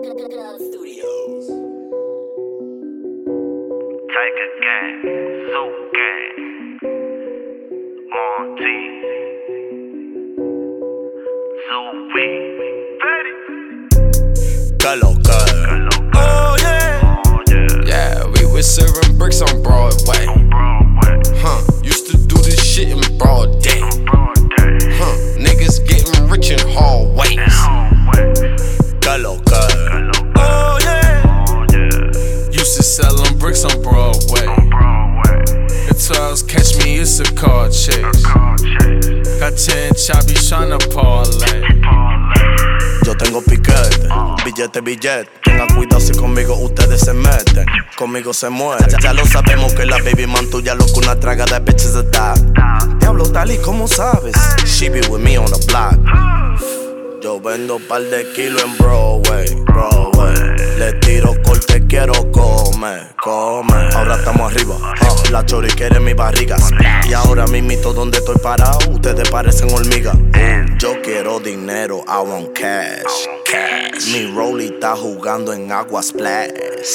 Studios. Tiger Gang, Soul Gang, Monty, Zoe, Betty, Galoka. Oh yeah, yeah, we was serving bricks on Broadway. Used to do this shit in broad day. Niggas getting rich in hallways. Galoka. Oh yeah, used to sellin' bricks on Broadway. Until I was catch me, it's a car chase. Got 10 choppies tryna parlay. Yo tengo piquete, billete. Tengan cuidado si conmigo ustedes se meten. Conmigo se mueren. Ya lo sabemos que la baby man tuya lo que una traga de bitches de that. Diablo, tal y como sabes. She be with me on the block. Yo vendo par de kilos en Broadway. Le tiro corte, quiero comer. Ahora estamos arriba, la chori quiere mi barriga. Y ahora mismito donde estoy parado, ustedes parecen hormigas. Yo quiero dinero, I want cash. Mi rollie está jugando en agua splash.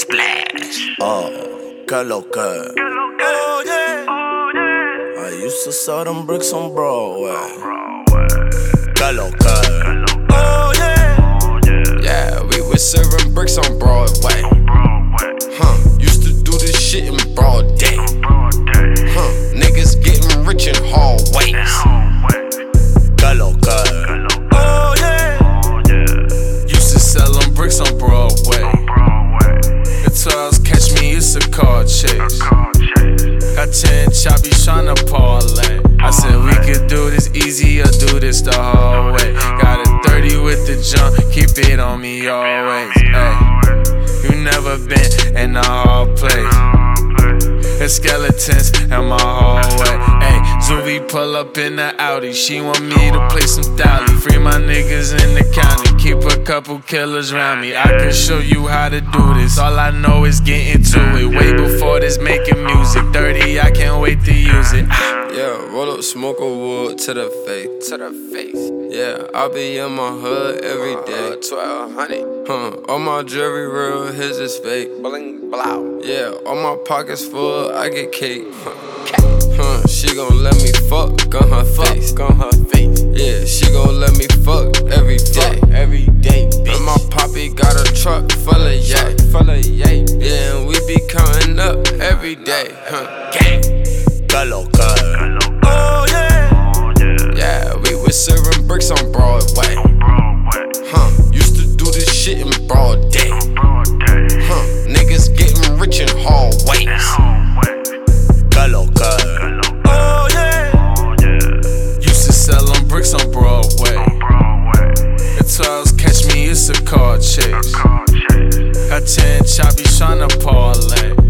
Oh, que lo que. Oh yeah, I used to sell them bricks on Broadway. Que lo que. Oh yeah, yeah, we was serving bricks on Broadway. Used to do this shit in broad day. Niggas getting rich in hallways. Que lo que. Oh yeah, used to sellin' bricks on Broadway. Until I was catch me, it's a car chase. Got 10 choppies tryna parlay. I said we could do this easy or do this the hard way. Got a 30 with the jump, keep it on me always. Ay, you never been in a hard place. There's skeletons in my hallway. Ay, Zoe pull up in the Audi. She want me to play some Dolly. Free my niggas in the county. Keep a couple killers around me. I can show you how to do this. All I know is getting to it. Way before this making music. 30, I can't wait to use it. Yeah, roll up smoking wood to the face. Yeah, I be in my hood every day. 1200. All my jewelry real, his is fake. Bling blow. Yeah, all my pockets full, I get cake. She gon' let me fuck on her face. Yeah, she gon' let me fuck every day. And my poppy got a truck full of yak. Yeah, and we be counting up every day. Gang. Que lo que. Oh yeah, yeah, we was serving bricks on Broadway. Used to do this shit in broad day. Niggas getting rich in hallways. Que lo que. Oh yeah, used to sellin' bricks on Broadway. Until I was catch me, it's a car chase. Got 10 choppies tryna parlay.